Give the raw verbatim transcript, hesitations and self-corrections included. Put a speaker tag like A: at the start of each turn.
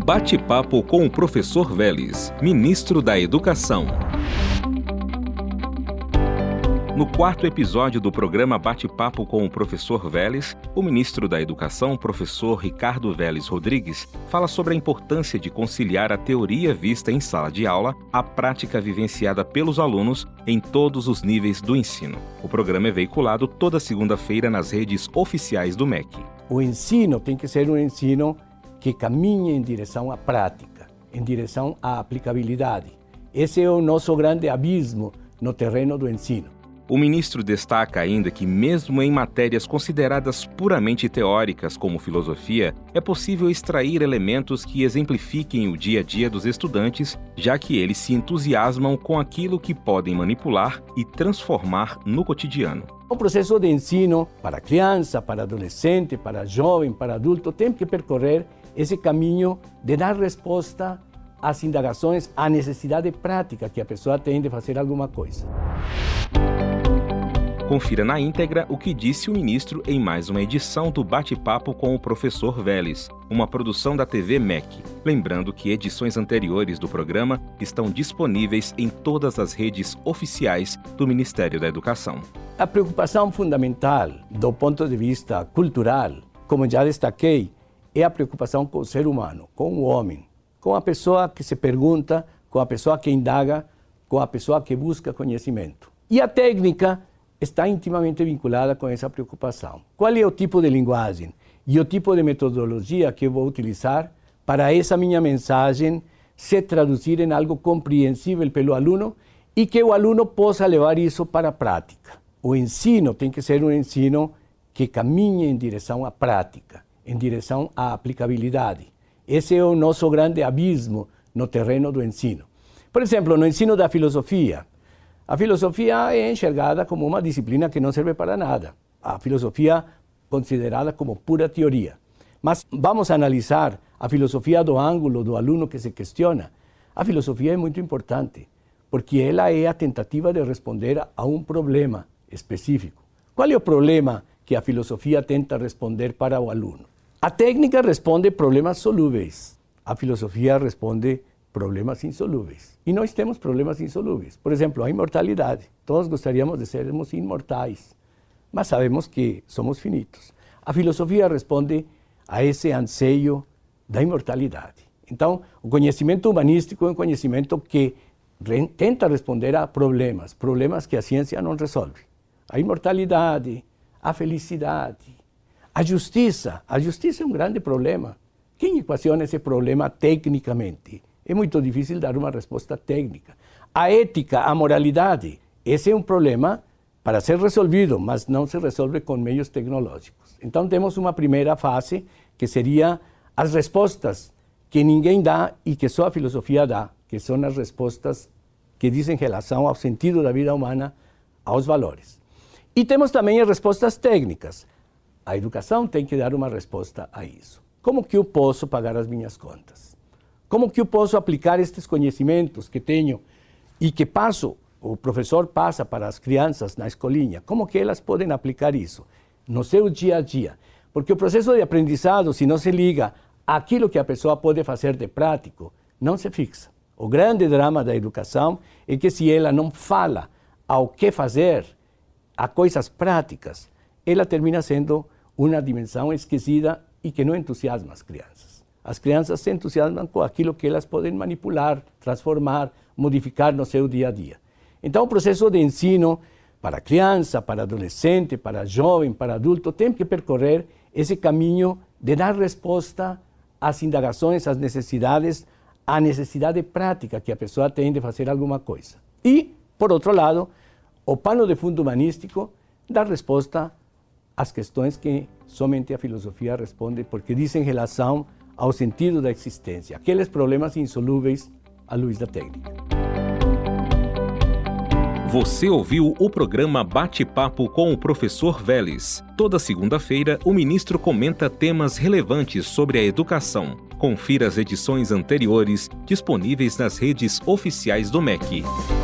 A: Bate-papo com o professor Vélez, ministro da Educação. No quarto episódio do programa Bate-papo com o professor Vélez, o ministro da Educação, professor Ricardo Vélez Rodrigues, fala sobre a importância de conciliar a teoria vista em sala de aula à prática vivenciada pelos alunos em todos os níveis do ensino. O programa é veiculado toda segunda-feira nas redes oficiais do M E C.
B: O ensino tem que ser um ensino que caminhe em direção à prática, em direção à aplicabilidade. Esse é o nosso grande abismo no terreno do ensino.
A: O ministro destaca ainda que, mesmo em matérias consideradas puramente teóricas, como filosofia, é possível extrair elementos que exemplifiquem o dia a dia dos estudantes, já que eles se entusiasmam com aquilo que podem manipular e transformar no cotidiano.
B: O processo de ensino para criança, para adolescente, para jovem, para adulto, tem que percorrer esse caminho de dar resposta às indagações, à necessidade prática que a pessoa tem de fazer alguma coisa.
A: Confira na íntegra o que disse o ministro em mais uma edição do Bate-Papo com o professor Vélez, uma produção da T V M E C. Lembrando que edições anteriores do programa estão disponíveis em todas as redes oficiais do Ministério da Educação.
B: A preocupação fundamental do ponto de vista cultural, como já destaquei, é a preocupação com o ser humano, com o homem, com a pessoa que se pergunta, com a pessoa que indaga, com a pessoa que busca conhecimento. E a técnica está intimamente vinculada com essa preocupação. Qual é o tipo de linguagem e o tipo de metodologia que eu vou utilizar para essa minha mensagem se traduzir em algo compreensível pelo aluno e que o aluno possa levar isso para a prática? O ensino tem que ser um ensino que caminhe em direção à prática, em direção à aplicabilidade. Esse é o nosso grande abismo no terreno do ensino. Por exemplo, no ensino da filosofia, a filosofia é enxergada como uma disciplina que não serve para nada. A filosofia considerada como pura teoria. Mas vamos analisar a filosofia do ângulo do aluno que se questiona. A filosofia é muito importante, porque ela é a tentativa de responder a um problema específico. Qual é o problema que a filosofia tenta responder para o aluno? A técnica responde problemas solúveis. A filosofia responde problemas insolúveis. E nós temos problemas insolúveis. Por exemplo, a imortalidade. Todos gostaríamos de sermos imortais, mas sabemos que somos finitos. A filosofia responde a esse anseio da imortalidade. Então, o conhecimento humanístico é um conhecimento que re- tenta responder a problemas, problemas que a ciência não resolve. A imortalidade, a felicidade, a justiça. A justiça é um grande problema. Quem equaciona esse problema tecnicamente? É muito difícil dar uma resposta técnica. A ética, a moralidade, esse é um problema para ser resolvido, mas não se resolve com meios tecnológicos. Então temos uma primeira fase, que seria as respostas que ninguém dá e que só a filosofia dá, que são as respostas que dizem relação ao sentido da vida humana, aos valores. E temos também as respostas técnicas. A educação tem que dar uma resposta a isso. Como que eu posso pagar as minhas contas? Como que eu posso aplicar estes conhecimentos que tenho e que passo, o professor passa para as crianças na escolinha? Como que elas podem aplicar isso no seu dia a dia? Porque o processo de aprendizado, se não se liga àquilo que a pessoa pode fazer de prático, não se fixa. O grande drama da educação é que se ela não fala ao que fazer, a coisas práticas, ela termina sendo uma dimensão esquecida e que não entusiasma as crianças. As crianças se entusiasmam com aquilo que elas podem manipular, transformar, modificar no seu dia a dia. Então, o processo de ensino para criança, para adolescente, para jovem, para adulto, tem que percorrer esse caminho de dar resposta às indagações, às necessidades, à necessidade prática que a pessoa tem de fazer alguma coisa. E, por outro lado, o pano de fundo humanístico dá resposta às questões que somente a filosofia responde, porque dizem relação ao sentido da existência, aqueles problemas insolúveis à luz da técnica.
A: Você ouviu o programa Bate-Papo com o professor Vélez. Toda segunda-feira, o ministro comenta temas relevantes sobre a educação. Confira as edições anteriores disponíveis nas redes oficiais do M E C.